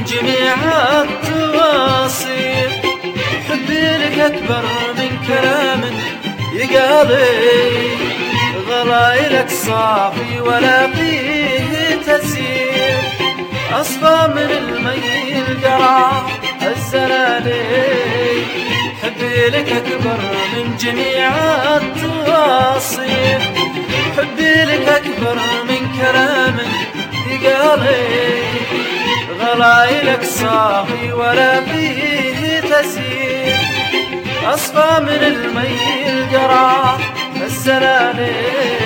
جميع التواصيل. حبي لك أكبر من كلام يقالي، غلايلك صافي ولا فيه تسير، أصفى من المي القرع الزلالي. حبي لك أكبر من جميع التواصيل، حبي لك أكبر من كلام يقالي، غلايلك صافي ولا فيه تسير، أصفى من المي القرع الزلالي.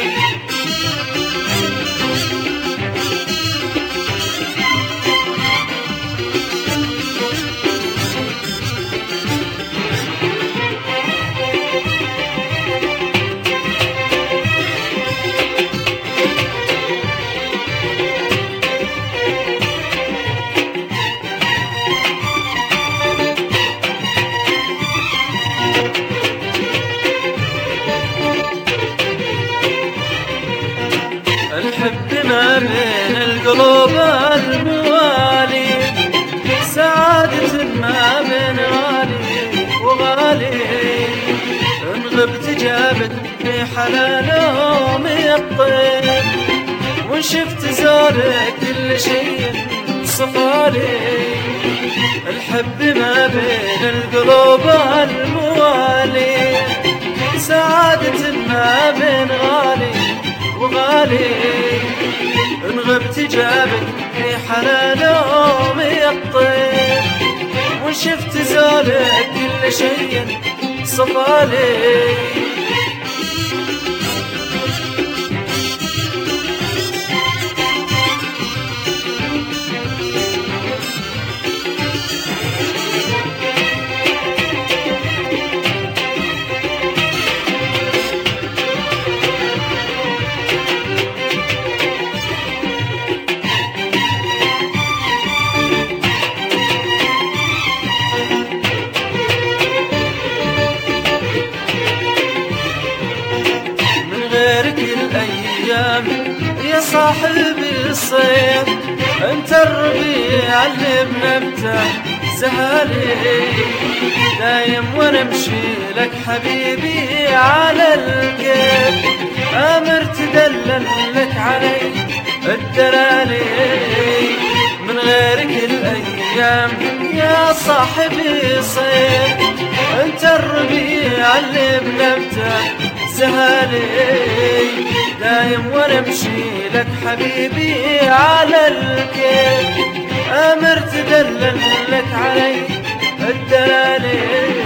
الحب ما بين القلوب الموالي، سعادة ما بين غالي وغالي. إن غبت جابت في حلالهم الطيب، وإن شفت زارك كل شيء صفالي. الحب ما بين القلوب الموالي، سعادة ما بين غالي وغالي. إن غبت جابت في حلالهم الطيب، وإن شفت زالك كل شيء صفالي. يا صاحبي الصيف، انت الربيع اللي بنبته زهالي. دايم وانا امشي لك حبيبي على الكيف، امر تدلل لك علي الدلالي. من غيرك الايام يا صاحبي صيف، انت الربيع اللي بنبته زهالي. دايم وانا امشي لك حبيبي على الكيف، امر تدلل لك علي الدلالي.